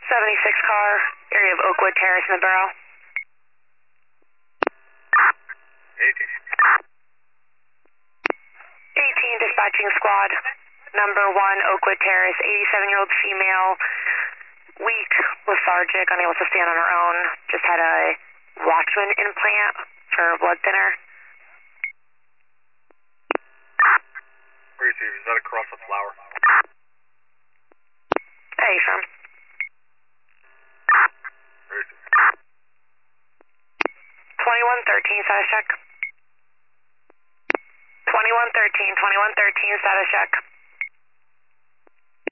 76 car, area of Oakwood Terrace in the borough. 18 dispatching squad, number 1 Oakwood Terrace, 87-year-old female, weak, lethargic, unable to stand on her own, just had a Watchman implant for a blood thinner. Receive, is that across the flower? Hey, firm. Receive. 2113, status check. 2113, status check.